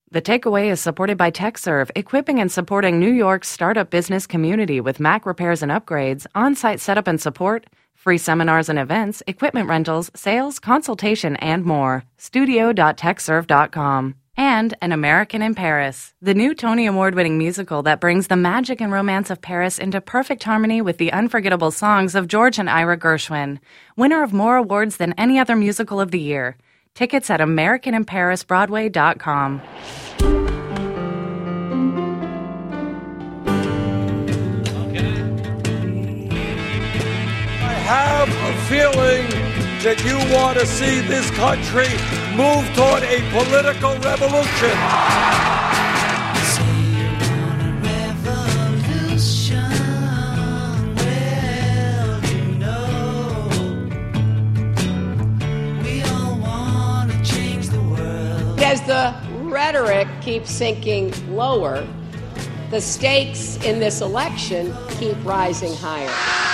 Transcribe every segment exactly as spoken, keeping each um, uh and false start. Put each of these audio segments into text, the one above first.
The Takeaway is supported by TechServe, equipping and supporting New York's startup business community with Mac repairs and upgrades, on-site setup and support, free seminars and events, equipment rentals, sales, consultation, and more. studio dot tech serve dot com. And An American in Paris, the new Tony Award-winning musical that brings the magic and romance of Paris into perfect harmony with the unforgettable songs of George and Ira Gershwin, winner of more awards than any other musical of the year. Tickets at american in paris broadway dot com. I have a feeling that you want to see this country move toward a political revolution. As the rhetoric keeps sinking lower, the stakes in this election keep rising higher.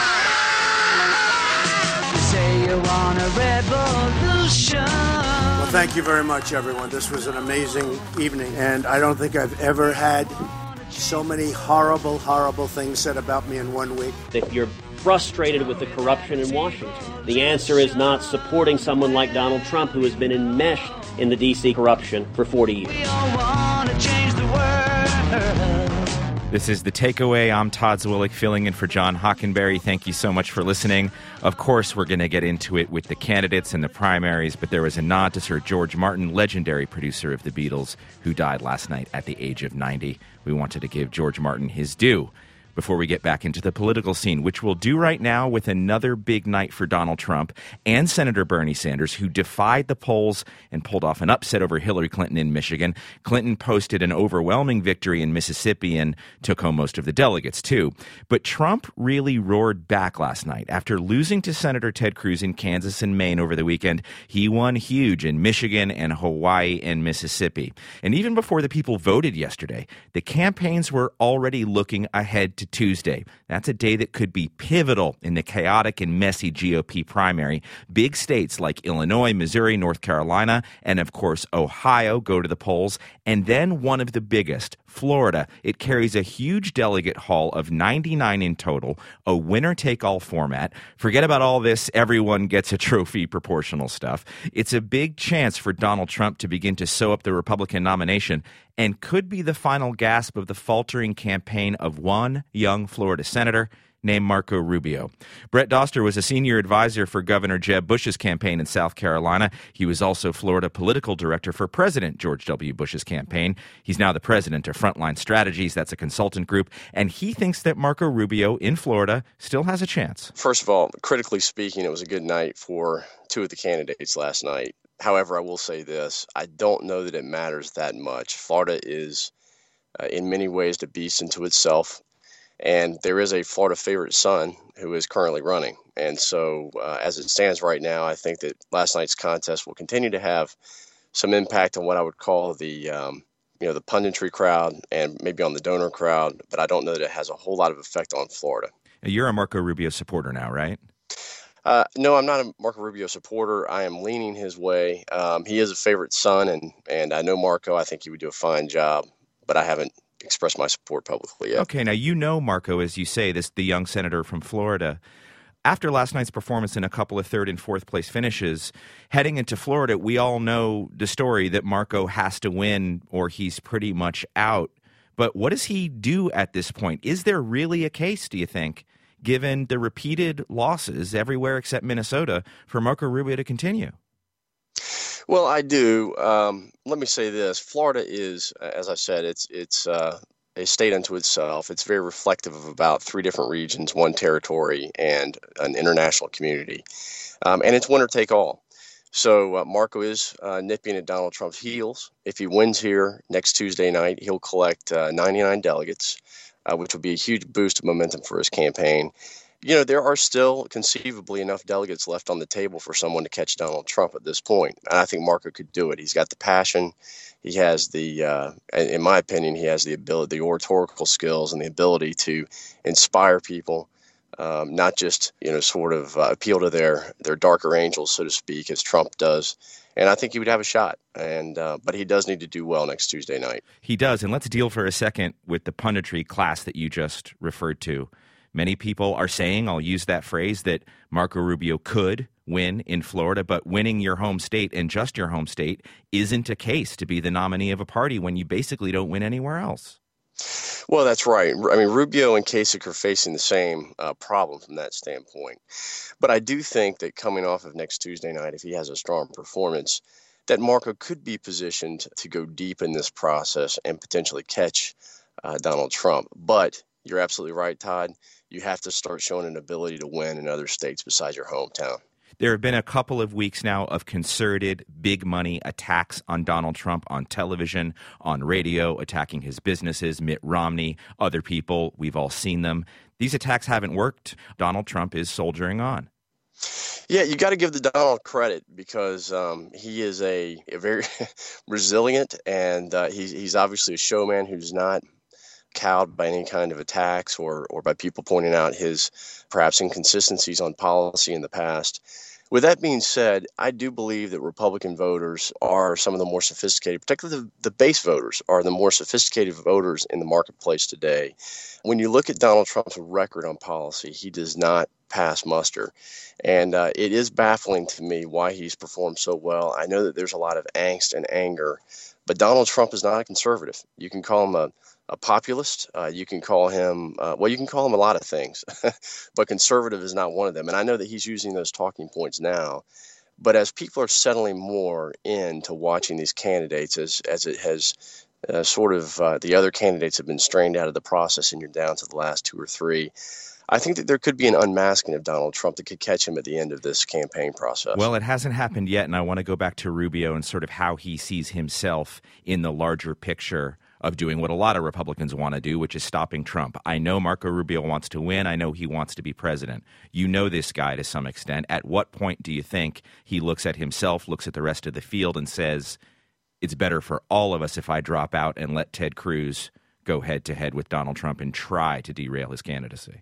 You say you want a revolution. Well, thank you very much, everyone. This was an amazing evening, and I don't think I've ever had so many horrible, horrible things said about me in one week. If you're frustrated with the corruption in Washington, the answer is not supporting someone like Donald Trump, who has been enmeshed in the D C corruption for forty years. We all want to change the world. This is The Takeaway. I'm Todd Zwillich, filling in for John Hockenberry. Thank you so much for listening. Of course, we're going to get into it with the candidates and the primaries, but there was a nod to Sir George Martin, legendary producer of the Beatles, who died last night at the age of ninety. We wanted to give George Martin his due before we get back into the political scene, which we'll do right now with another big night for Donald Trump and Senator Bernie Sanders, who defied the polls and pulled off an upset over Hillary Clinton in Michigan. Clinton posted an overwhelming victory in Mississippi and took home most of the delegates, too. But Trump really roared back last night. After losing to Senator Ted Cruz in Kansas and Maine over the weekend, he won huge in Michigan and Hawaii and Mississippi. And even before the people voted yesterday, the campaigns were already looking ahead to Tuesday. That's a day that could be pivotal in the chaotic and messy G O P primary. Big states like Illinois, Missouri, North Carolina, and of course Ohio go to the polls. And then one of the biggest, Florida. It carries a huge delegate haul of ninety-nine in total, a winner-take-all format. Forget about all this everyone gets a trophy proportional stuff. It's a big chance for Donald Trump to begin to sew up the Republican nomination, and could be the final gasp of the faltering campaign of one young Florida senator named Marco Rubio. Brett Doster was a senior advisor for Governor Jeb Bush's campaign in South Carolina. He was also Florida political director for President George W. Bush's campaign. He's now the president of Frontline Strategies. That's a consultant group. And he thinks that Marco Rubio in Florida still has a chance. First of all, critically speaking, it was a good night for two of the candidates last night. However, I will say this. I don't know that it matters that much. Florida is, uh, in many ways, the beast unto itself. And there is a Florida favorite son who is currently running. And so uh, as it stands right now, I think that last night's contest will continue to have some impact on what I would call the, um, you know, the punditry crowd and maybe on the donor crowd. But I don't know that it has a whole lot of effect on Florida. You're a Marco Rubio supporter now, right? Uh, no, I'm not a Marco Rubio supporter. I am leaning his way. Um, he is a favorite son, and, and I know Marco. I think he would do a fine job, but I haven't express my support publicly yet. Okay, now you know Marco, as you say, this the young senator from Florida. After last night's performance in a couple of third and fourth place finishes, heading into Florida, we all know the story that Marco has to win or he's pretty much out. But what does he do at this point? Is there really a case, do you think, given the repeated losses everywhere except Minnesota, for Marco Rubio to continue? Well, I do. Um, let me say this. Florida is, as I said, it's it's uh, a state unto itself. It's very reflective of about three different regions, one territory, and an international community. Um, and it's winner take all. So uh, Marco is uh, nipping at Donald Trump's heels. If he wins here next Tuesday night, he'll collect uh, ninety-nine delegates, uh, which will be a huge boost of momentum for his campaign. You know, there are still conceivably enough delegates left on the table for someone to catch Donald Trump at this point. And I think Marco could do it. He's got the passion. He has the, uh, in my opinion, he has the ability, the oratorical skills and the ability to inspire people. um, not just, you know, sort of uh, appeal to their, their darker angels, so to speak, as Trump does. And I think he would have a shot. And uh, but he does need to do well next Tuesday night. He does. And let's deal for a second with the punditry class that you just referred to. Many people are saying, I'll use that phrase, that Marco Rubio could win in Florida, but winning your home state and just your home state isn't a case to be the nominee of a party when you basically don't win anywhere else. Well, that's right. I mean, Rubio and Kasich are facing the same uh, problem from that standpoint. But I do think that coming off of next Tuesday night, if he has a strong performance, that Marco could be positioned to go deep in this process and potentially catch uh, Donald Trump. But you're absolutely right, Todd. You have to start showing an ability to win in other states besides your hometown. There have been a couple of weeks now of concerted, big money attacks on Donald Trump on television, on radio, attacking his businesses, Mitt Romney, other people. We've all seen them. These attacks haven't worked. Donald Trump is soldiering on. Yeah, you got to give the Donald credit because um, he is a, a very resilient and uh, he's, he's obviously a showman who's not cowed by any kind of attacks or or by people pointing out his perhaps inconsistencies on policy in the past. With that being said, I do believe that Republican voters are some of the more sophisticated, particularly the, the base voters are the more sophisticated voters in the marketplace today. When you look at Donald Trump's record on policy, he does not pass muster. And uh, it is baffling to me why he's performed so well. I know that there's a lot of angst and anger, but Donald Trump is not a conservative. You can call him a A populist, uh, you can call him, uh, well, you can call him a lot of things, but conservative is not one of them. And I know that he's using those talking points now, but as people are settling more into watching these candidates, as, as it has uh, sort of, uh, the other candidates have been strained out of the process and you're down to the last two or three, I think that there could be an unmasking of Donald Trump that could catch him at the end of this campaign process. Well, it hasn't happened yet, and I want to go back to Rubio and sort of how he sees himself in the larger picture of doing what a lot of Republicans want to do, which is stopping Trump. I know Marco Rubio wants to win. I know he wants to be president. You know this guy to some extent. At what point do you think he looks at himself, looks at the rest of the field, and says, it's better for all of us if I drop out and let Ted Cruz go head-to-head with Donald Trump and try to derail his candidacy?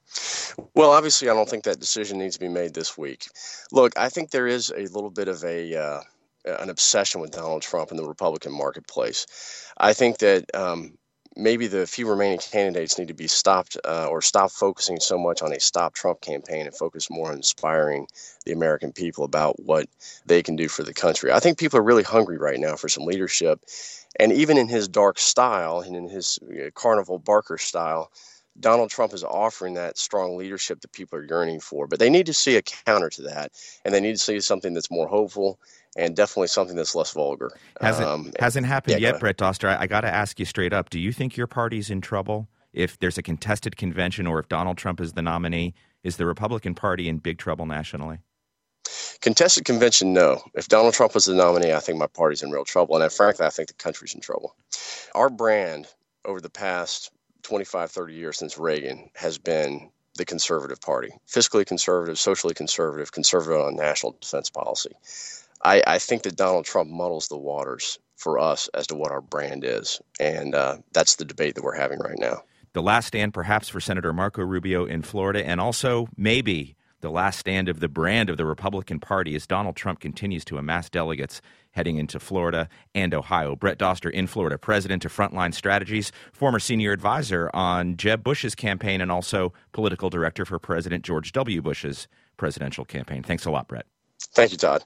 Well, obviously, I don't think that decision needs to be made this week. Look, I think there is a little bit of a uh, an obsession with Donald Trump in the Republican marketplace. I think that um, maybe the few remaining candidates need to be stopped uh, or stop focusing so much on a Stop Trump campaign and focus more on inspiring the American people about what they can do for the country. I think people are really hungry right now for some leadership. And even in his dark style and in his uh, Carnival Barker style, Donald Trump is offering that strong leadership that people are yearning for. But they need to see a counter to that, and they need to see something that's more hopeful and definitely something that's less vulgar. Hasn't, um, hasn't happened yeah, yet, Brett Doster. I, I got to ask you straight up, do you think your party's in trouble? If there's a contested convention or if Donald Trump is the nominee, is the Republican Party in big trouble nationally? Contested convention, no. If Donald Trump was the nominee, I think my party's in real trouble. And I, frankly, I think the country's in trouble. Our brand over the past twenty-five, thirty years since Reagan has been the conservative party, fiscally conservative, socially conservative, conservative on national defense policy. I, I think that Donald Trump muddles the waters for us as to what our brand is. And uh, that's the debate that we're having right now. The last stand perhaps for Senator Marco Rubio in Florida, and also maybe the last stand of the brand of the Republican Party as Donald Trump continues to amass delegates heading into Florida and Ohio. Brett Doster in Florida, president of Frontline Strategies, former senior advisor on Jeb Bush's campaign, and also political director for President George W. Bush's presidential campaign. Thanks a lot, Brett. Thank you, Todd.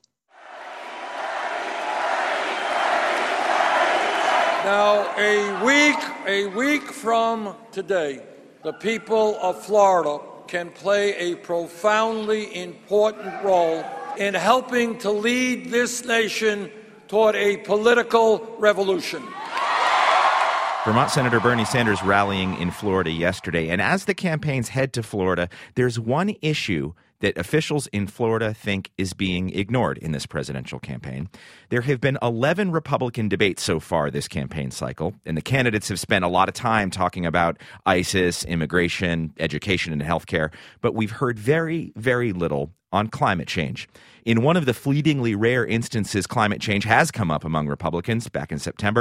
Now, a week, a week from today, the people of Florida can play a profoundly important role in helping to lead this nation toward a political revolution. Vermont Senator Bernie Sanders rallying in Florida yesterday. And as the campaigns head to Florida, there's one issue that officials in Florida think is being ignored in this presidential campaign. There have been eleven Republican debates so far this campaign cycle, and the candidates have spent a lot of time talking about ISIS, immigration, education, and healthcare, but we've heard very, very little on climate change. In one of the fleetingly rare instances climate change has come up among Republicans back in September,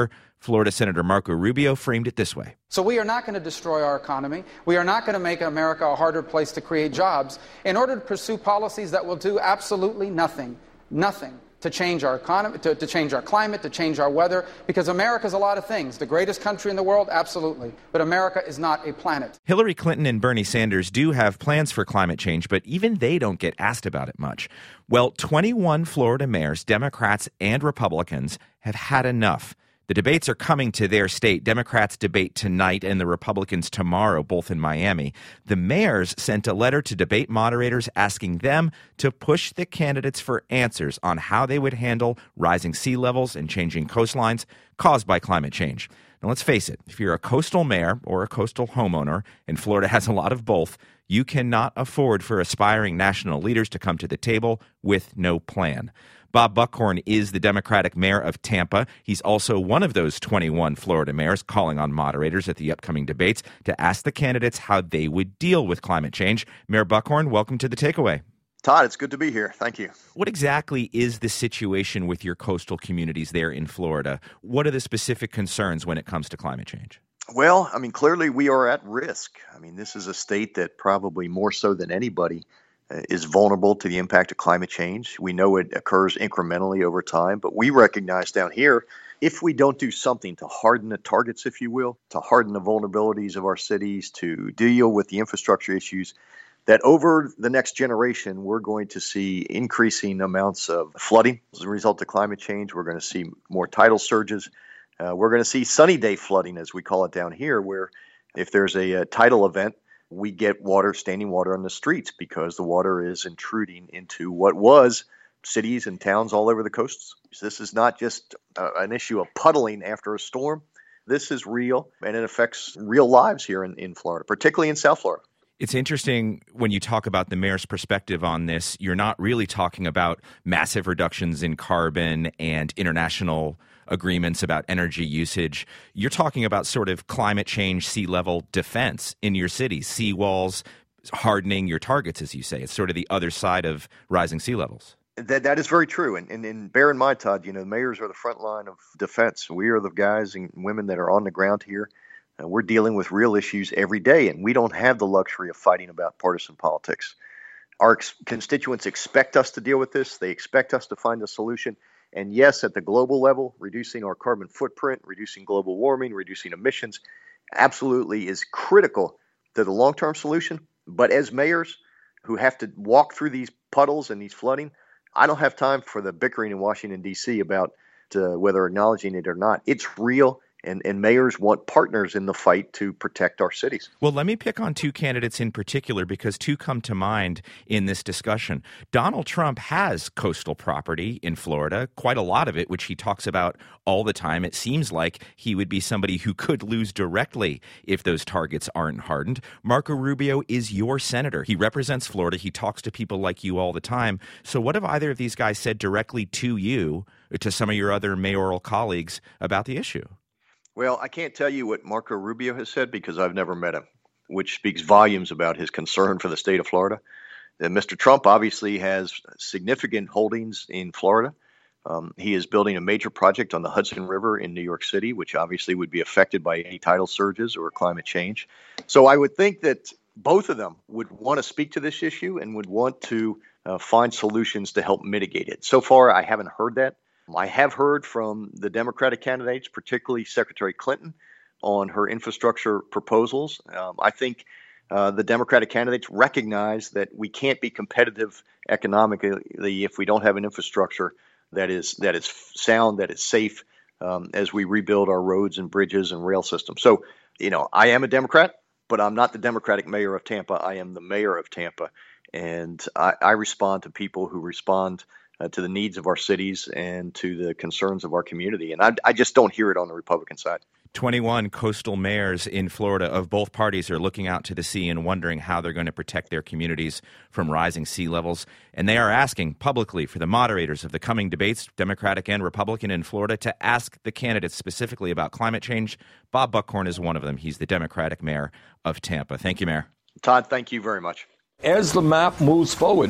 Florida Senator Marco Rubio framed it this way. So we are not going to destroy our economy. We are not going to make America a harder place to create jobs in order to pursue policies that will do absolutely nothing, nothing to change our economy, to, to change our climate, to change our weather, because America is a lot of things. The greatest country in the world, absolutely. But America is not a planet. Hillary Clinton and Bernie Sanders do have plans for climate change, but even they don't get asked about it much. Well, twenty-one Florida mayors, Democrats and Republicans, have had enough. The debates are coming to their state. Democrats debate tonight and the Republicans tomorrow, both in Miami. The mayors sent a letter to debate moderators asking them to push the candidates for answers on how they would handle rising sea levels and changing coastlines caused by climate change. Now, let's face it, if you're a coastal mayor or a coastal homeowner, and Florida has a lot of both, you cannot afford for aspiring national leaders to come to the table with no plan. Bob Buckhorn is the Democratic mayor of Tampa. He's also one of those twenty-one Florida mayors calling on moderators at the upcoming debates to ask the candidates how they would deal with climate change. Mayor Buckhorn, welcome to The Takeaway. Todd, it's good to be here. Thank you. What exactly is the situation with your coastal communities there in Florida? What are the specific concerns when it comes to climate change? Well, I mean, clearly we are at risk. I mean, this is a state that probably more so than anybody is vulnerable to the impact of climate change. We know it occurs incrementally over time, but we recognize down here, if we don't do something to harden the targets, if you will, to harden the vulnerabilities of our cities, to deal with the infrastructure issues, that over the next generation, we're going to see increasing amounts of flooding as a result of climate change. We're going to see more tidal surges. Uh, we're going to see sunny day flooding, as we call it down here, where if there's a, a tidal event, we get water, standing water on the streets because the water is intruding into what was cities and towns all over the coasts. This is not just uh, an issue of puddling after a storm. This is real, and it affects real lives here in, in Florida, particularly in South Florida. It's interesting when you talk about the mayor's perspective on this, you're not really talking about massive reductions in carbon and international agreements about energy usage. You're talking about sort of climate change, sea level defense in your cities, seawalls, hardening your targets, as you say. It's sort of the other side of rising sea levels. That That is very true. And, and, and bear in mind, Todd, you know, mayors are the front line of defense. We are the guys and women that are on the ground here. Uh, we're dealing with real issues every day, and we don't have the luxury of fighting about partisan politics. Our ex- constituents expect us to deal with this. They expect us to find a solution. And yes, at the global level, reducing our carbon footprint, reducing global warming, reducing emissions absolutely is critical to the long-term solution. But as mayors who have to walk through these puddles and these flooding, I don't have time for the bickering in Washington, D C about uh, whether acknowledging it or not. It's real. And, and mayors want partners in the fight to protect our cities. Well, let me pick on two candidates in particular because two come to mind in this discussion. Donald Trump has coastal property in Florida, quite a lot of it, which he talks about all the time. It seems like he would be somebody who could lose directly if those targets aren't hardened. Marco Rubio is your senator. He represents Florida. He talks to people like you all the time. So what have either of these guys said directly to you, to some of your other mayoral colleagues about the issue? Well, I can't tell you what Marco Rubio has said because I've never met him, which speaks volumes about his concern for the state of Florida. And Mister Trump obviously has significant holdings in Florida. Um, he is building a major project on the Hudson River in New York City, which obviously would be affected by any tidal surges or climate change. So I would think that both of them would want to speak to this issue and would want to uh, find solutions to help mitigate it. So far, I haven't heard that. I have heard from the Democratic candidates, particularly Secretary Clinton, on her infrastructure proposals. Um, I think uh, the Democratic candidates recognize that we can't be competitive economically if we don't have an infrastructure that is that is sound, that is safe, um, as we rebuild our roads and bridges and rail systems. So, you know, I am a Democrat, but I'm not the Democratic mayor of Tampa. I am the mayor of Tampa, and I, I respond to people who respond Uh, to the needs of our cities and to the concerns of our community. And I, I just don't hear it on the Republican side. twenty-one coastal mayors in Florida of both parties are looking out to the sea and wondering how they're going to protect their communities from rising sea levels. And they are asking publicly for the moderators of the coming debates, Democratic and Republican in Florida, to ask the candidates specifically about climate change. Bob Buckhorn is one of them. He's the Democratic mayor of Tampa. Thank you, Mayor. Todd, thank you very much. As the map moves forward,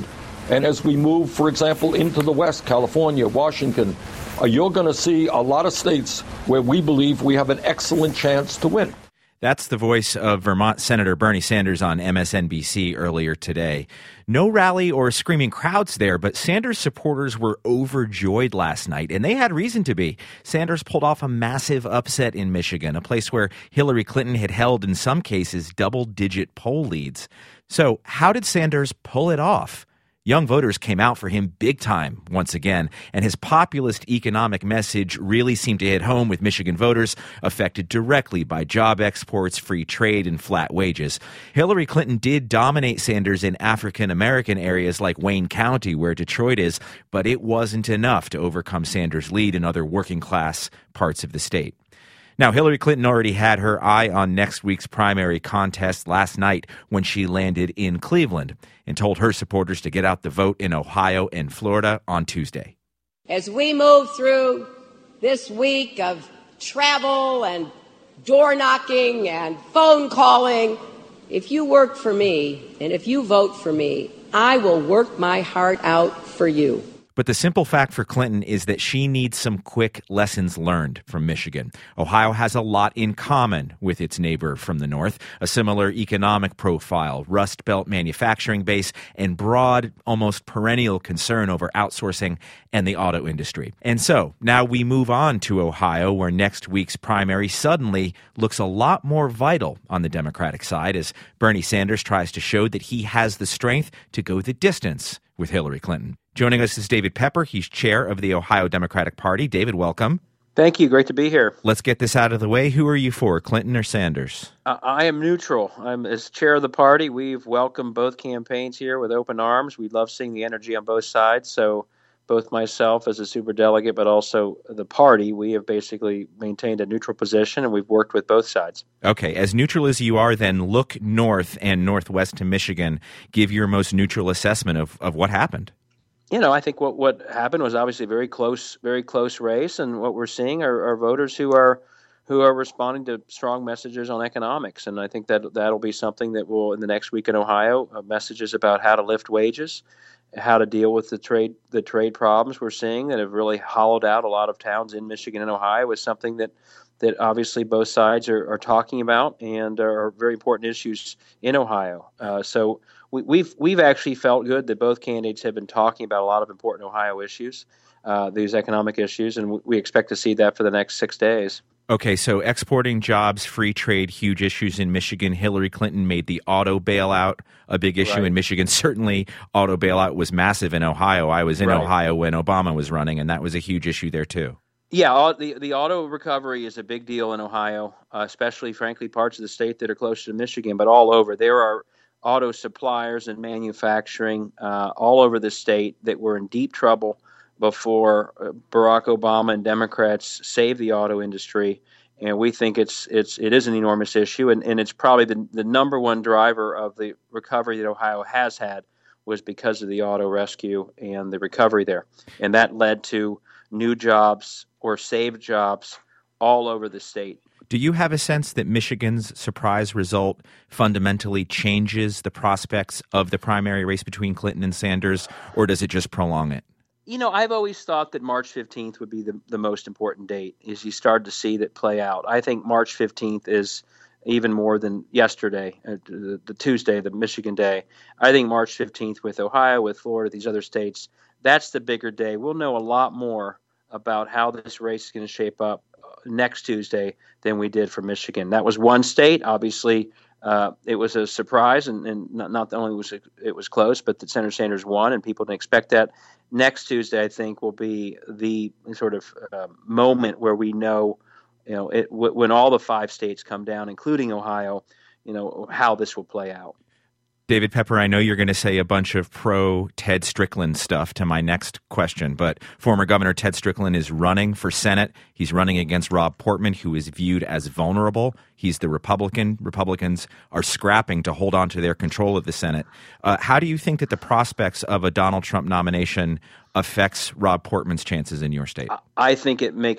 And as we move, for example, into the West, California, Washington, uh, you're going to see a lot of states where we believe we have an excellent chance to win. That's the voice of Vermont Senator Bernie Sanders on M S N B C earlier today. No rally or screaming crowds there, but Sanders supporters were overjoyed last night, and they had reason to be. Sanders pulled off a massive upset in Michigan, a place where Hillary Clinton had held, in some cases, double-digit poll leads. So how did Sanders pull it off? Young voters came out for him big time once again, and his populist economic message really seemed to hit home with Michigan voters affected directly by job exports, free trade, and flat wages. Hillary Clinton did dominate Sanders in African-American areas like Wayne County, where Detroit is, but it wasn't enough to overcome Sanders' lead in other working-class parts of the state. Now, Hillary Clinton already had her eye on next week's primary contest last night when she landed in Cleveland and told her supporters to get out the vote in Ohio and Florida on Tuesday. As we move through this week of travel and door knocking and phone calling, if you work for me and if you vote for me, I will work my heart out for you. But the simple fact for Clinton is that she needs some quick lessons learned from Michigan. Ohio has a lot in common with its neighbor from the north, a similar economic profile, Rust Belt manufacturing base, and broad, almost perennial concern over outsourcing and the auto industry. And so now we move on to Ohio, where next week's primary suddenly looks a lot more vital on the Democratic side as Bernie Sanders tries to show that he has the strength to go the distance with Hillary Clinton. Joining us is David Pepper. He's chair of the Ohio Democratic Party. David, welcome. Thank you. Great to be here. Let's get this out of the way. Who are you for, Clinton or Sanders? Uh, I am neutral. I'm as chair of the party. We've welcomed both campaigns here with open arms. We love seeing the energy on both sides. So both myself as a superdelegate, but also the party, we have basically maintained a neutral position, and we've worked with both sides. Okay. As neutral as you are, then look north and northwest to Michigan. Give your most neutral assessment of, of what happened. You know, I think what, what happened was obviously a very close, very close race, and what we're seeing are, are voters who are who are responding to strong messages on economics, and I think that that'll be something that will in the next week in Ohio, uh, messages about how to lift wages, how to deal with the trade the trade problems we're seeing that have really hollowed out a lot of towns in Michigan and Ohio is something that that obviously both sides are, are talking about and are very important issues in Ohio. Uh, so. We, we've we've actually felt good that both candidates have been talking about a lot of important Ohio issues, uh, these economic issues, and we expect to see that for the next six days. Okay, so exporting jobs, free trade, huge issues in Michigan. Hillary Clinton made the auto bailout a big issue right. in Michigan. Certainly, auto bailout was massive in Ohio. I was in right. Ohio when Obama was running, and that was a huge issue there, too. Yeah, the, the auto recovery is a big deal in Ohio, uh, especially, frankly, parts of the state that are closer to Michigan, but all over. There are auto suppliers and manufacturing uh, all over the state that were in deep trouble before Barack Obama and Democrats saved the auto industry, and we think it's it's it is an enormous issue, and, and it's probably the the number one driver of the recovery that Ohio has had was because of the auto rescue and the recovery there, and that led to new jobs or saved jobs all over the state. Do you have a sense that Michigan's surprise result fundamentally changes the prospects of the primary race between Clinton and Sanders, or does it just prolong it? You know, I've always thought that March fifteenth would be the, the most important date as you start to see that play out. I think March fifteenth is even more than yesterday, uh, the, the Tuesday, the Michigan day. I think March fifteenth with Ohio, with Florida, these other states, that's the bigger day. We'll know a lot more about how this race is going to shape up next Tuesday than we did for Michigan. That was one state. Obviously, uh, it was a surprise, and, and not, not only was it, it was close, but that Senator Sanders won, and people didn't expect that. Next Tuesday, I think, will be the sort of uh, moment where we know, you know, it, w- when all the five states come down, including Ohio, you know, how this will play out. David Pepper, I know you're going to say a bunch of pro-Ted Strickland stuff to my next question, but former Governor Ted Strickland is running for Senate. He's running against Rob Portman, who is viewed as vulnerable. He's the Republican. Republicans are scrapping to hold on to their control of the Senate. Uh, how do you think that the prospects of a Donald Trump nomination affects Rob Portman's chances in your state? I think it makes it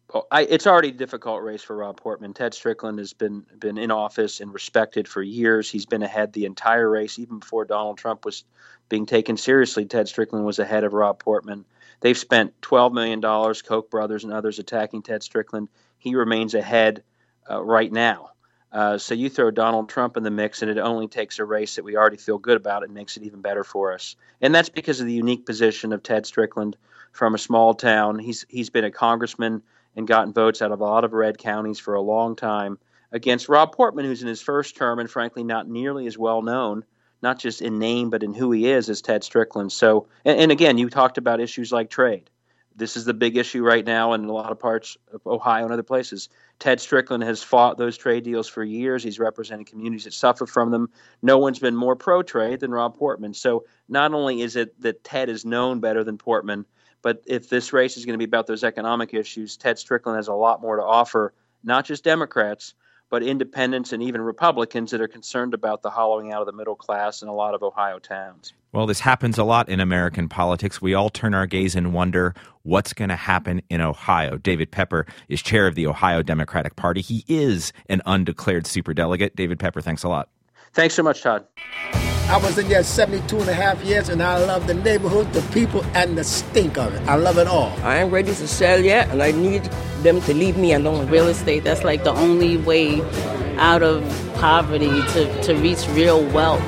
I, it's already a difficult race for Rob Portman. Ted Strickland has been been in office and respected for years. He's been ahead the entire race, even before Donald Trump was being taken seriously. Ted Strickland was ahead of Rob Portman. They've spent twelve million dollars, Koch brothers and others, attacking Ted Strickland. He remains ahead uh, right now. Uh, so you throw Donald Trump in the mix, and it only takes a race that we already feel good about and makes it even better for us. And that's because of the unique position of Ted Strickland from a small town. He's he's been a congressman and gotten votes out of a lot of red counties for a long time against Rob Portman, who's in his first term and frankly not nearly as well known, not just in name but in who he is, as Ted Strickland. So, and, and again, you talked about issues like trade. This is the big issue right now in a lot of parts of Ohio and other places. Ted Strickland has fought those trade deals for years. He's represented communities that suffer from them. No one's been more pro-trade than Rob Portman. So not only is it that Ted is known better than Portman, but if this race is going to be about those economic issues, Ted Strickland has a lot more to offer, not just Democrats, but independents and even Republicans that are concerned about the hollowing out of the middle class in a lot of Ohio towns. Well, this happens a lot in American politics. We all turn our gaze and wonder what's going to happen in Ohio. David Pepper is chair of the Ohio Democratic Party. He is an undeclared superdelegate. David Pepper, thanks a lot. Thanks so much, Todd. I was in there seventy-two and a half years, and I love the neighborhood, the people, and the stink of it. I love it all. I ain't ready to sell yet, and I need them to leave me alone. Real estate, that's like the only way out of poverty to, to reach real wealth.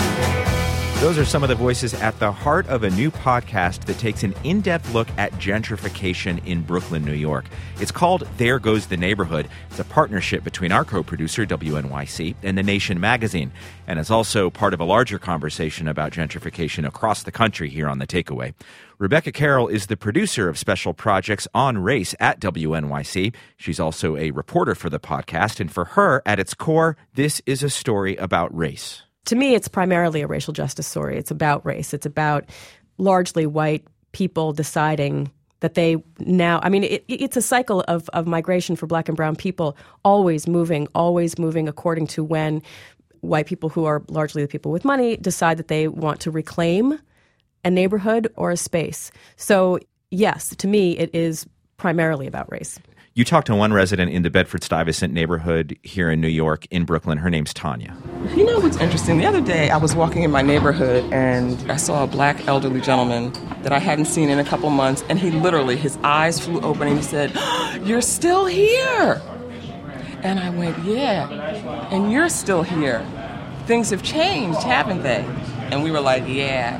Those are some of the voices at the heart of a new podcast that takes an in-depth look at gentrification in Brooklyn, New York. It's called There Goes the Neighborhood. It's a partnership between our co-producer, W N Y C, and The Nation magazine. And it's also part of a larger conversation about gentrification across the country here on The Takeaway. Rebecca Carroll is the producer of special projects on race at W N Y C. She's also a reporter for the podcast. And for her, at its core, this is a story about race. To me, it's primarily a racial justice story. It's about race. It's about largely white people deciding that they now, I mean, it, it's a cycle of, of migration for black and brown people, always moving, always moving according to when white people, who are largely the people with money, decide that they want to reclaim a neighborhood or a space. So, yes, to me, it is primarily about race. You talked to one resident in the Bedford-Stuyvesant neighborhood here in New York, in Brooklyn. Her name's Tanya. You know what's interesting? The other day, I was walking in my neighborhood, and I saw a black elderly gentleman that I hadn't seen in a couple months, and he literally, his eyes flew open, and he said, oh, "You're still here!" And I went, "Yeah, and you're still here. Things have changed, haven't they?" And we were like, "Yeah,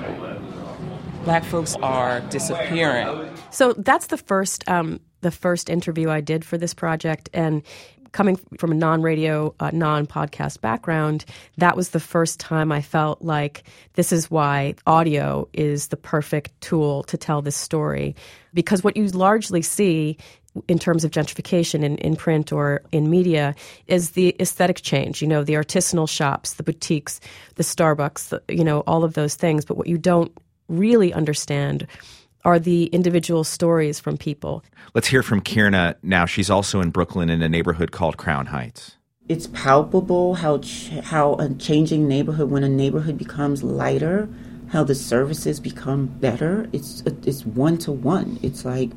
black folks are disappearing." So that's the first... Um the first interview I did for this project, and coming from a non-radio, uh, non-podcast background, that was the first time I felt like this is why audio is the perfect tool to tell this story. Because what you largely see in terms of gentrification in, in print or in media is the aesthetic change, you know, the artisanal shops, the boutiques, the Starbucks, the, you know, all of those things. But what you don't really understand are the individual stories from people. Let's hear from Kierna now. She's also in Brooklyn in a neighborhood called Crown Heights. It's palpable how ch- how a changing neighborhood, when a neighborhood becomes lighter, how the services become better. It's it's one to one. It's like,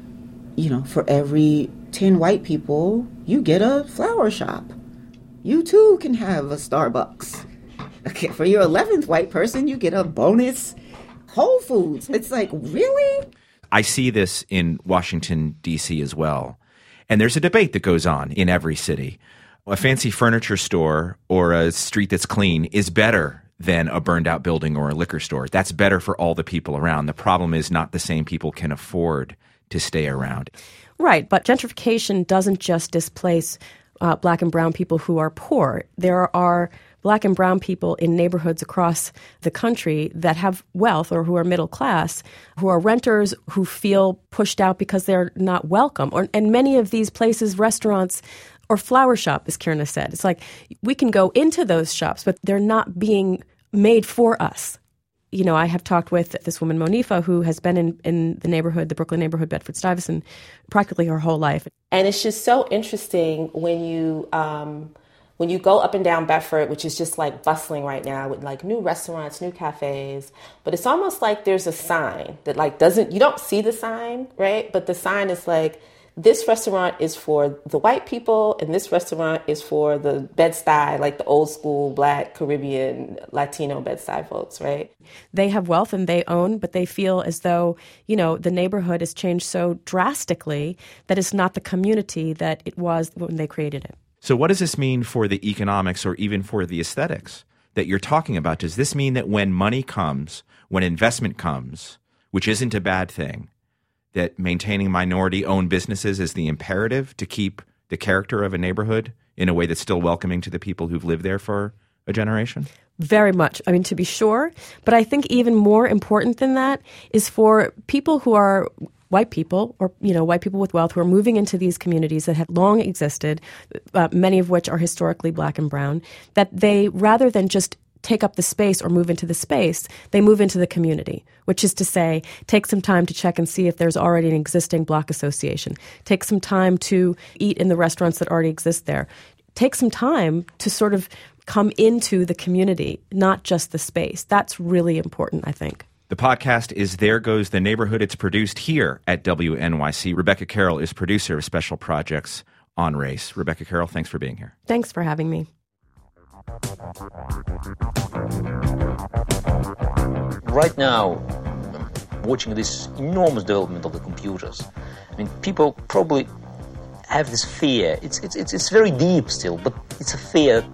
you know, for every ten white people, you get a flower shop. You too can have a Starbucks. Okay, for your eleventh white person, you get a bonus Whole Foods. It's like, really? I see this in Washington, D C as well. And there's a debate that goes on in every city. A fancy furniture store or a street that's clean is better than a burned out building or a liquor store. That's better for all the people around. The problem is not the same people can afford to stay around. Right, but gentrification doesn't just displace uh, black and brown people who are poor. There are black and brown people in neighborhoods across the country that have wealth or who are middle class, who are renters, who feel pushed out because they're not welcome. Or, and many of these places, restaurants or flower shop, as Kierna said, it's like we can go into those shops, but they're not being made for us. You know, I have talked with this woman, Monifa, who has been in, in the neighborhood, the Brooklyn neighborhood, Bedford-Stuyvesant, practically her whole life. And it's just so interesting when you... Um, When you go up and down Bedford, which is just like bustling right now with like new restaurants, new cafes, but it's almost like there's a sign that like doesn't, you don't see the sign, right? But the sign is like, this restaurant is for the white people and this restaurant is for the Bed-Stuy, like the old school Black, Caribbean, Latino Bed-Stuy folks, right? They have wealth and they own, but they feel as though, you know, the neighborhood has changed so drastically that it's not the community that it was when they created it. So what does this mean for the economics or even for the aesthetics that you're talking about? Does this mean that when money comes, when investment comes, which isn't a bad thing, that maintaining minority-owned businesses is the imperative to keep the character of a neighborhood in a way that's still welcoming to the people who've lived there for a generation? Very much. I mean, to be sure. But I think even more important than that is for people who are white people or, you know, white people with wealth who are moving into these communities that have long existed, uh, many of which are historically Black and brown, that they, rather than just take up the space or move into the space, they move into the community, which is to say, take some time to check and see if there's already an existing block association. Take some time to eat in the restaurants that already exist there. Take some time to sort of come into the community, not just the space. That's really important, I think. The podcast is There Goes the Neighborhood. It's produced here at W N Y C. Rebecca Carroll is producer of special projects on race. Rebecca Carroll, thanks for being here. Thanks for having me. Right now, watching this enormous development of the computers, I mean, people probably have this fear. It's it's it's, it's very deep still, but it's a fear.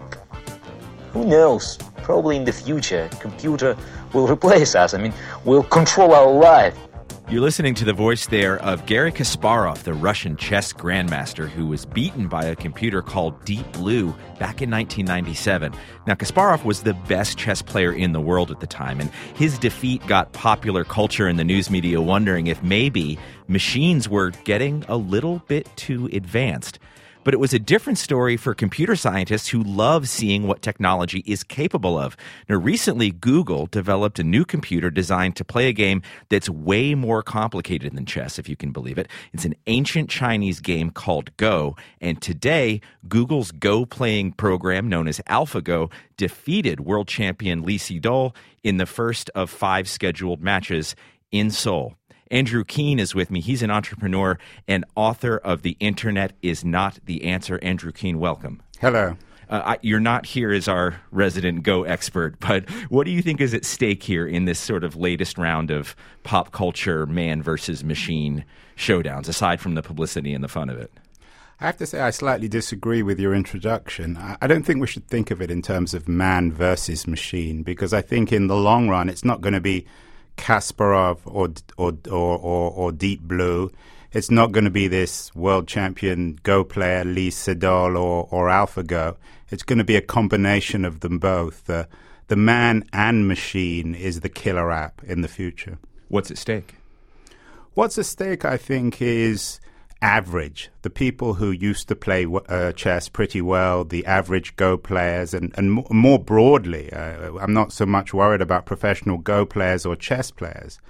Who knows? Probably in the future, computer will replace us. I mean, will control our life. You're listening to the voice there of Garry Kasparov, the Russian chess grandmaster who was beaten by a computer called Deep Blue back in nineteen ninety-seven. Now, Kasparov was the best chess player in the world at the time, and his defeat got popular culture and the news media wondering if maybe machines were getting a little bit too advanced. But it was a different story for computer scientists who love seeing what technology is capable of. Now, recently, Google developed a new computer designed to play a game that's way more complicated than chess, if you can believe it. It's an ancient Chinese game called Go, and today, Google's Go-playing program, known as AlphaGo, defeated world champion Lee Sedol in the first of five scheduled matches in Seoul. Andrew Keen is with me. He's an entrepreneur and author of The Internet Is Not the Answer. Andrew Keen, welcome. Hello. Uh, I, you're not here as our resident Go expert, but what do you think is at stake here in this sort of latest round of pop culture man versus machine showdowns, aside from the publicity and the fun of it? I have to say I slightly disagree with your introduction. I don't think we should think of it in terms of man versus machine, because I think in the long run it's not going to be Kasparov or or, or or or Deep Blue. It's not going to be this world champion Go player Lee Sedol or or AlphaGo. It's going to be a combination of them both. The uh, the man and machine is the killer app in the future. What's at stake? What's at stake, I think, is average. The people who used to play uh, chess pretty well, the average Go players, and, and more, more broadly, uh, I'm not so much worried about professional Go players or chess players.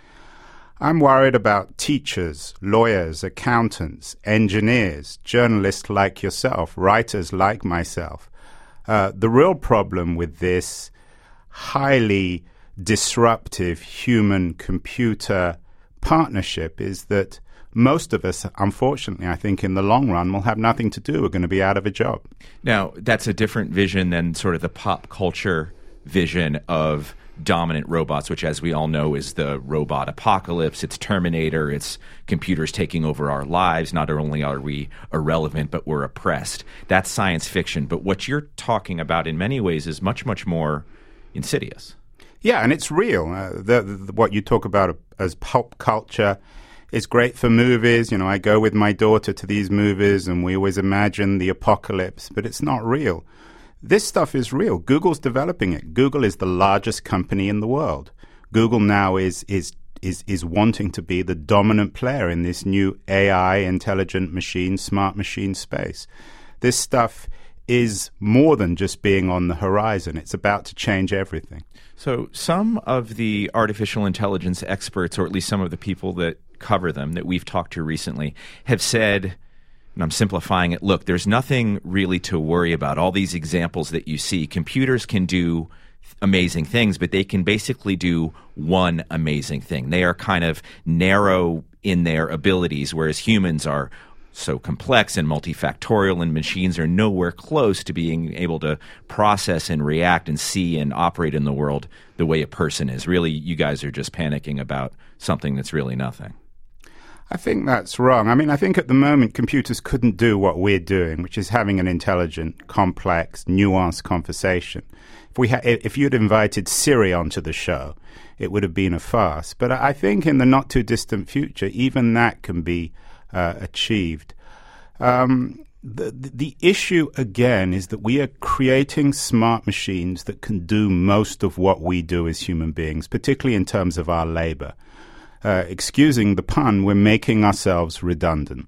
I'm worried about teachers, lawyers, accountants, engineers, journalists like yourself, writers like myself. Uh, the real problem with this highly disruptive human-computer partnership is that most of us, unfortunately, I think in the long run, will have nothing to do. We're going to be out of a job. Now, that's a different vision than sort of the pop culture vision of dominant robots, which, as we all know, is the robot apocalypse. It's Terminator. It's computers taking over our lives. Not only are we irrelevant, but we're oppressed. That's science fiction. But what you're talking about in many ways is much, much more insidious. Yeah, and it's real. Uh, the, the, what you talk about as pop culture is great for movies. You know, I go with my daughter to these movies and we always imagine the apocalypse, but it's not real. This stuff is real. Google's developing it. Google is the largest company in the world. Google now is is is is wanting to be the dominant player in this new A I, intelligent machine, smart machine space. This stuff is more than just being on the horizon. It's about to change everything. So some of the artificial intelligence experts, or at least some of the people that cover them that we've talked to recently, have said, and I'm simplifying it, look, there's nothing really to worry about. All these examples that you see, computers can do amazing things, but they can basically do one amazing thing. They are kind of narrow in their abilities, whereas humans are so complex and multifactorial, and machines are nowhere close to being able to process and react and see and operate in the world the way a person is. Really, you guys are just panicking about something that's really nothing. I think that's wrong. I mean, I think at the moment computers couldn't do what we're doing, which is having an intelligent, complex, nuanced conversation. If we ha- if you'd invited Siri onto the show, it would have been a farce. But I think in the not-too-distant future, even that can be uh, achieved. Um, the, the issue, again, is that we are creating smart machines that can do most of what we do as human beings, particularly in terms of our labor. Uh, excusing the pun, we're making ourselves redundant.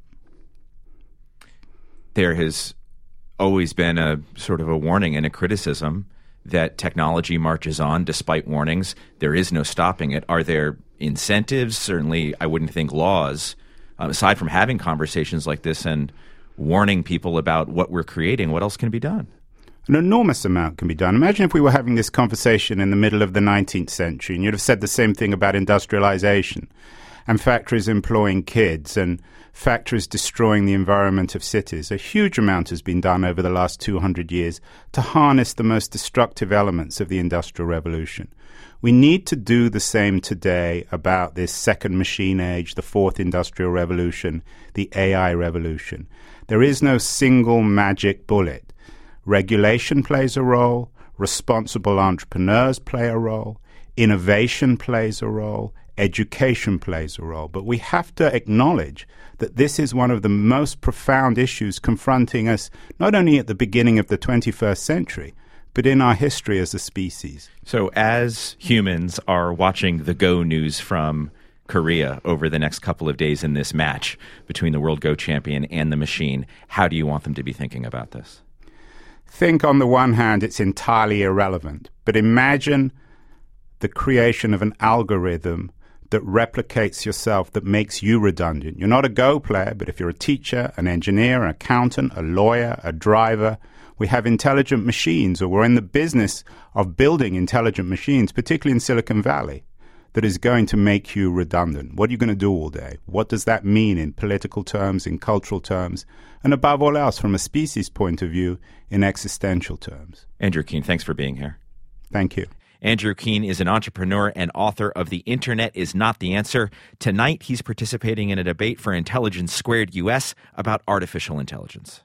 There has always been a sort of a warning and a criticism that technology marches on despite warnings. There is no stopping it. Are there incentives? Certainly, I wouldn't think laws, um, aside from having conversations like this and warning people about what we're creating. What else can be done? An enormous amount can be done. Imagine if we were having this conversation in the middle of the nineteenth century, and you'd have said the same thing about industrialization and factories employing kids and factories destroying the environment of cities. A huge amount has been done over the last two hundred years to harness the most destructive elements of the Industrial Revolution. We need to do the same today about this second machine age, the fourth Industrial Revolution, the A I revolution. There is no single magic bullet. Regulation plays a role, responsible entrepreneurs play a role, innovation plays a role, education plays a role. But we have to acknowledge that this is one of the most profound issues confronting us, not only at the beginning of the twenty-first century, but in our history as a species. So as humans are watching the Go news from Korea over the next couple of days in this match between the World Go champion and the machine, how do you want them to be thinking about this? Think on the one hand it's entirely irrelevant, but imagine the creation of an algorithm that replicates yourself, that makes you redundant. You're not a Go player, but if you're a teacher, an engineer, an accountant, a lawyer, a driver, we have intelligent machines, or we're in the business of building intelligent machines, particularly in Silicon Valley, that is going to make you redundant. What are you going to do all day? What does that mean in political terms, in cultural terms, and above all else, from a species point of view, in existential terms? Andrew Keen, thanks for being here. Thank you. Andrew Keen is an entrepreneur and author of The Internet is Not the Answer. Tonight, he's participating in a debate for Intelligence Squared U S about artificial intelligence.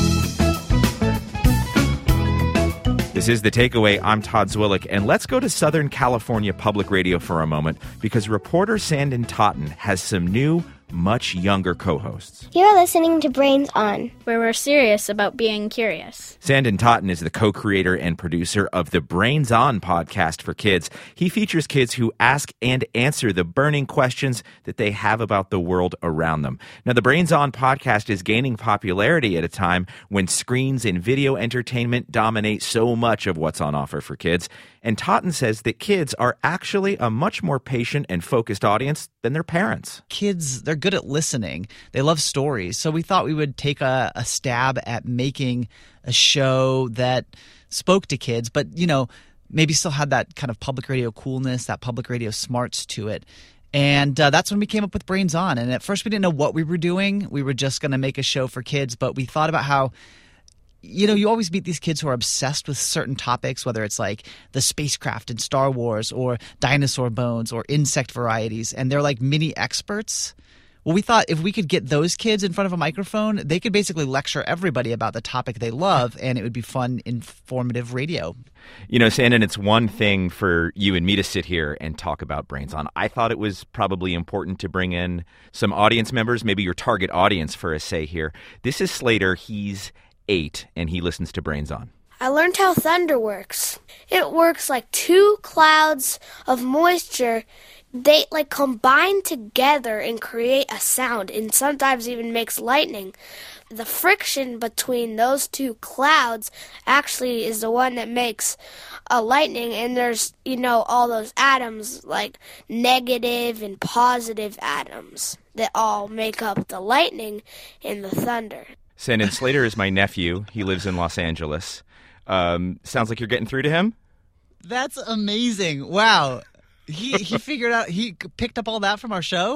This is The Takeaway. I'm Todd Zwillich, and let's go to Southern California Public Radio for a moment, because reporter Sandon Totten has some new, much younger co-hosts. You're listening to Brains On, where we're serious about being curious. Sandon Totten is the co-creator and producer of the Brains On podcast for kids. He features kids who ask and answer the burning questions that they have about the world around them. Now, the Brains On podcast is gaining popularity at a time when screens and video entertainment dominate so much of what's on offer for kids. And Totten says that kids are actually a much more patient and focused audience than their parents. Kids, they're good at listening. They love stories. So we thought we would take a, a stab at making a show that spoke to kids, but, you know, maybe still had that kind of public radio coolness, that public radio smarts to it. And uh, that's when we came up with Brains On. And at first we didn't know what we were doing. We were just going to make a show for kids, but we thought about how, you know, you always meet these kids who are obsessed with certain topics, whether it's like the spacecraft in Star Wars or dinosaur bones or insect varieties, and they're like mini experts. Well, we thought if we could get those kids in front of a microphone, they could basically lecture everybody about the topic they love, and it would be fun, informative radio. You know, Sandon, it's one thing for you and me to sit here and talk about Brains On. I thought it was probably important to bring in some audience members, maybe your target audience for a say here. This is Slater. He's eight, and he listens to Brains On. I learned how thunder works. It works like two clouds of moisture. They like combine together and create a sound, and sometimes even makes lightning. The friction between those two clouds actually is the one that makes a lightning, and there's, you know, all those atoms, like negative and positive atoms, that all make up the lightning and the thunder. Sandon, Slater is my nephew. He lives in Los Angeles. Um, sounds like you're getting through to him? That's amazing. Wow. He he figured out, he picked up all that from our show?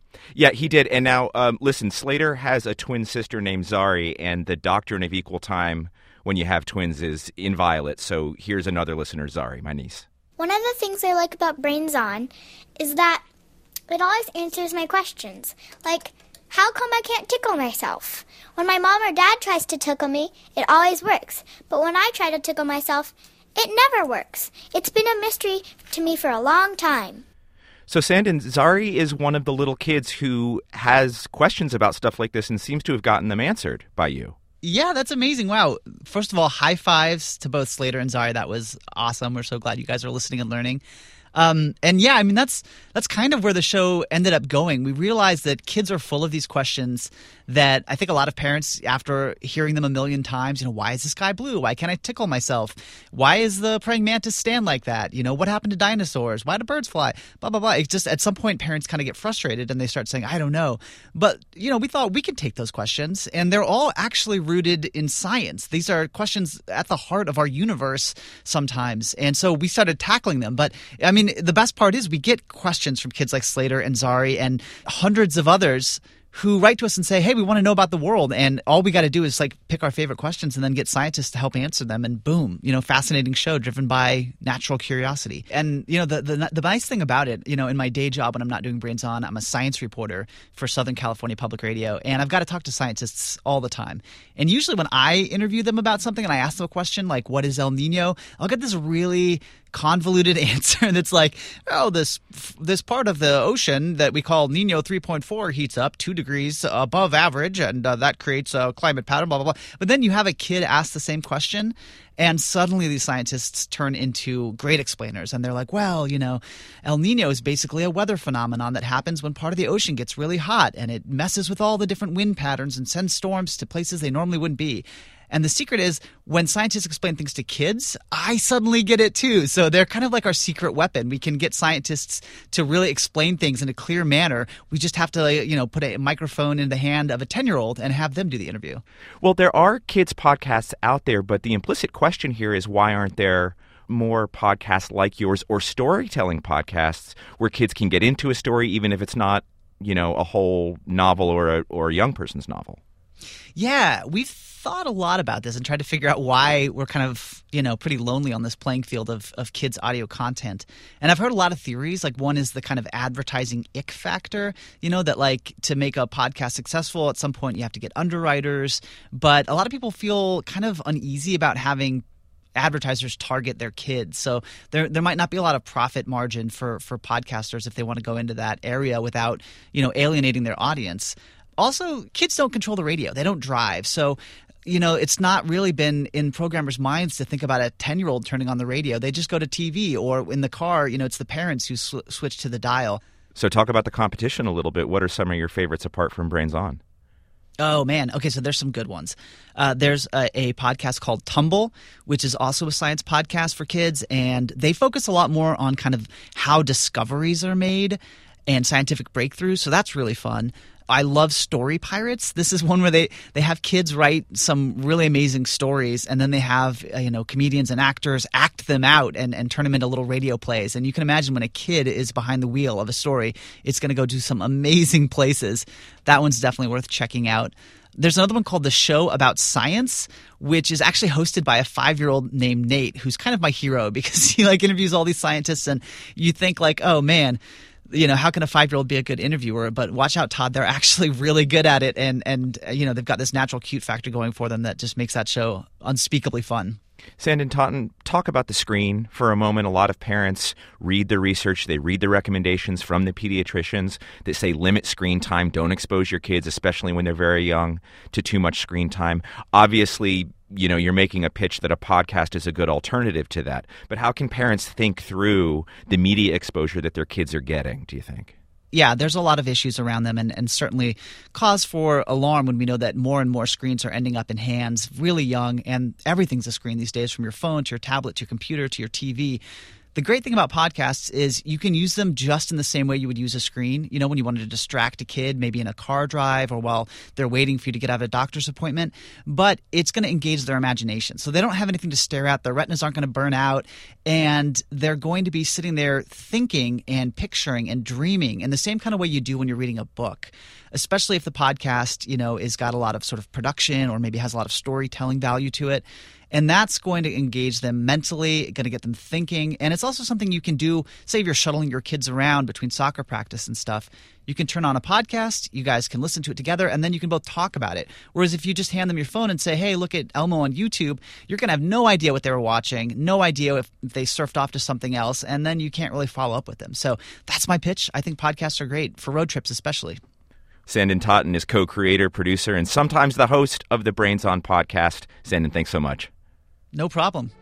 Yeah, he did. And now, um, listen, Slater has a twin sister named Zari, and the doctrine of equal time when you have twins is inviolate. So here's another listener, Zari, my niece. One of the things I like about Brains On is that it always answers my questions. Like, how come I can't tickle myself? When my mom or dad tries to tickle me, it always works. But when I try to tickle myself, it never works. It's been a mystery to me for a long time. So, Sandon, Zari is one of the little kids who has questions about stuff like this and seems to have gotten them answered by you. Yeah, that's amazing. Wow. First of all, high fives to both Slater and Zari. That was awesome. We're so glad you guys are listening and learning. Um, and yeah, I mean, that's that's kind of where the show ended up going. We realized that kids are full of these questions that I think a lot of parents, after hearing them a million times, you know, why is the sky blue? Why can't I tickle myself? Why is the praying mantis stand like that? You know, what happened to dinosaurs? Why do birds fly? Blah, blah, blah. It's just at some point parents kind of get frustrated and they start saying, I don't know. But, you know, we thought we could take those questions, and they're all actually rooted in science. These are questions at the heart of our universe sometimes. And so we started tackling them. But, I mean, the best part is we get questions from kids like Slater and Zari and hundreds of others who write to us and say, hey, we want to know about the world. And all we got to do is like pick our favorite questions and then get scientists to help answer them. And boom, you know, fascinating show driven by natural curiosity. And, you know, the, the the nice thing about it, you know, in my day job when I'm not doing Brains On, I'm a science reporter for Southern California Public Radio. And I've got to talk to scientists all the time. And usually when I interview them about something and I ask them a question like, what is El Nino? I'll get this really convoluted answer that's like, oh, this this part of the ocean that we call Nino three point four heats up two degrees above average, and uh, that creates a climate pattern, blah, blah, blah. But then you have a kid ask the same question, and suddenly these scientists turn into great explainers. And they're like, well, you know, El Nino is basically a weather phenomenon that happens when part of the ocean gets really hot, and it messes with all the different wind patterns and sends storms to places they normally wouldn't be. And the secret is when scientists explain things to kids, I suddenly get it too. So they're kind of like our secret weapon. We can get scientists to really explain things in a clear manner. We just have to, you know, put a microphone in the hand of a ten-year-old and have them do the interview. Well, there are kids' podcasts out there, but the implicit question here is why aren't there more podcasts like yours or storytelling podcasts where kids can get into a story even if it's not, you know, a whole novel or a, or a young person's novel? Yeah, we've thought a lot about this and tried to figure out why we're kind of, you know, pretty lonely on this playing field of, of kids' audio content. And I've heard a lot of theories. Like one is the kind of advertising ick factor, you know, that like to make a podcast successful at some point you have to get underwriters. But a lot of people feel kind of uneasy about having advertisers target their kids. So there there might not be a lot of profit margin for, for podcasters if they want to go into that area without, you know, alienating their audience. Also, kids don't control the radio. They don't drive. So, you know, it's not really been in programmers' minds to think about a ten-year-old turning on the radio. They just go to T V, or in the car, you know, it's the parents who sw- switch to the dial. So talk about the competition a little bit. What are some of your favorites apart from Brains On? Oh, man. Okay, so there's some good ones. Uh, there's a, a podcast called Tumble, which is also a science podcast for kids, and they focus a lot more on kind of how discoveries are made and scientific breakthroughs, so that's really fun. I love Story Pirates. This is one where they, they have kids write some really amazing stories, and then they have uh, you know comedians and actors act them out and, and turn them into little radio plays. And you can imagine when a kid is behind the wheel of a story, it's going to go to some amazing places. That one's definitely worth checking out. There's another one called The Show About Science, which is actually hosted by a five-year-old named Nate, who's kind of my hero because he like interviews all these scientists, and you think like, oh man, you know, how can a five-year-old be a good interviewer? But watch out, Todd. They're actually really good at it. And, and you know, they've got this natural cute factor going for them that just makes that show unspeakably fun. Sandon Totten, talk about the screen for a moment. A lot of parents read the research. They read the recommendations from the pediatricians that say limit screen time. Don't expose your kids, especially when they're very young, to too much screen time. Obviously, you know, you're making a pitch that a podcast is a good alternative to that. But how can parents think through the media exposure that their kids are getting, do you think? Yeah, there's a lot of issues around them, and, and certainly cause for alarm when we know that more and more screens are ending up in hands really young, and everything's a screen these days, from your phone to your tablet to your computer to your T V. The great thing about podcasts is you can use them just in the same way you would use a screen. You know, when you wanted to distract a kid, maybe in a car drive or while they're waiting for you to get out of a doctor's appointment. But it's going to engage their imagination. So they don't have anything to stare at. Their retinas aren't going to burn out. And they're going to be sitting there thinking and picturing and dreaming in the same kind of way you do when you're reading a book, especially if the podcast, you know, is got a lot of sort of production or maybe has a lot of storytelling value to it. And that's going to engage them mentally, going to get them thinking. And it's also something you can do, say if you're shuttling your kids around between soccer practice and stuff, you can turn on a podcast, you guys can listen to it together, and then you can both talk about it. Whereas if you just hand them your phone and say, hey, look at Elmo on YouTube, you're going to have no idea what they were watching, no idea if they surfed off to something else, and then you can't really follow up with them. So that's my pitch. I think podcasts are great, for road trips especially. Sandon Totten is co-creator, producer, and sometimes the host of the Brains On podcast. Sandon, thanks so much. No problem.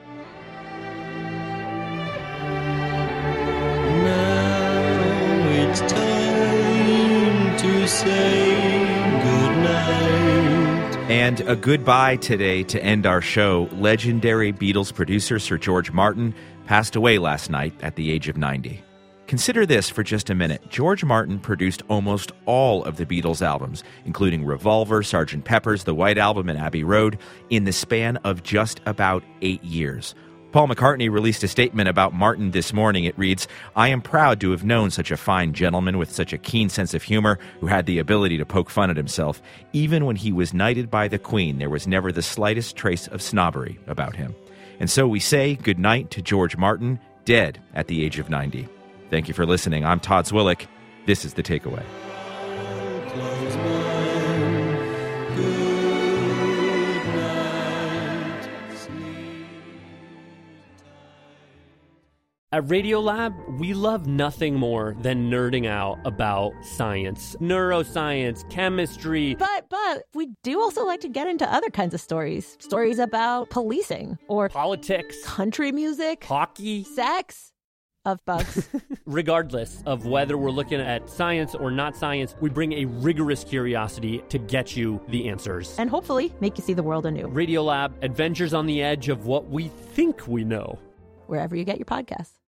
Now it's time to say goodnight. And a goodbye today to end our show. Legendary Beatles producer Sir George Martin passed away last night at the age of ninety. Consider this for just a minute. George Martin produced almost all of the Beatles albums, including Revolver, Sergeant Pepper's, The White Album, and Abbey Road, in the span of just about eight years. Paul McCartney released a statement about Martin this morning. It reads, "I am proud to have known such a fine gentleman with such a keen sense of humor who had the ability to poke fun at himself. Even when he was knighted by the Queen, there was never the slightest trace of snobbery about him." And so we say goodnight to George Martin, dead at the age of ninety. Thank you for listening. I'm Todd Zwillich. This is The Takeaway. At Radiolab, we love nothing more than nerding out about science, neuroscience, chemistry. But, but, we do also like to get into other kinds of stories. Stories about policing or politics, country music, hockey, sex. Of bugs. Regardless of whether we're looking at science or not science, we bring a rigorous curiosity to get you the answers. And hopefully make you see the world anew. Radiolab, adventures on the edge of what we think we know. Wherever you get your podcasts.